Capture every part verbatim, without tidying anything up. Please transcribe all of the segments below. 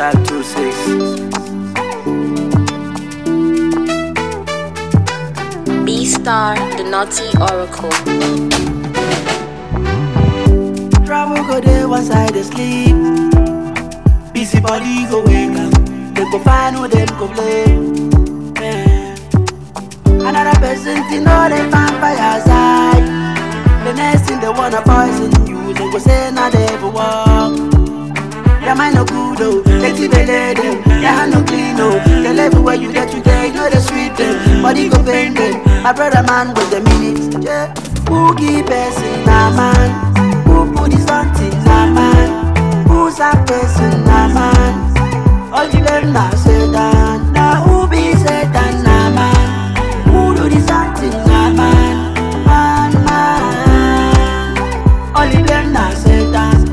type two six. B-Star, the naughty oracle. Travel go there one side they sleep. Busy body go wake up. They go find who them go blame. Yeah. Another person to know they vampire side. The next thing they wanna poison you. They go say now they ever walk. Their mind no good though. They see they lay them. Their hand no clean oh. They level where you get today. You know they sweet them. Body go pain them. My brother man with the minutes. Yeah. Who give person a man? Who put this on things a man? Who's a person a man? All the them now Satan. Now who be Satan a man? Who do this on things a man? Man, man. All the them now Satan.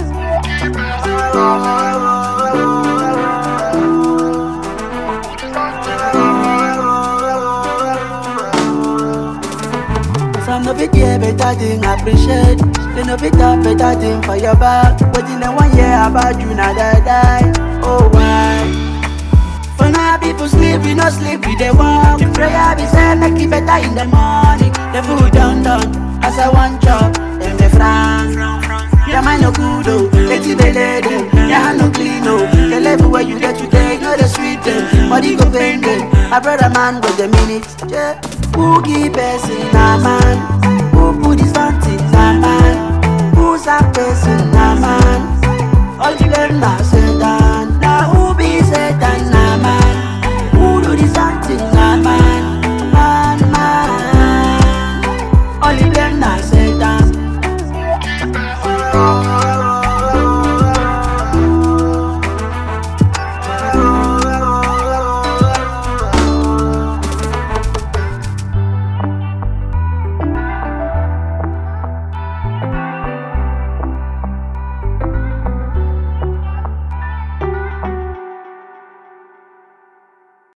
Some of it yeah better thing appreciate. They know it up better thing for your back. But in the one year about you now die die. Oh why? For now people sleep, we no sleep, we dey walk. Prayer be say make it better in the morning. The food done done, as I want chop, them dey frown. Their mind no good oh, they see they lay them. Their hand no clean oh, the level where you get today, you know they sweet them. Body go pain them, my brother man with the minutes. Yeah. Who give person a man? Who put this on things a man? Who's a person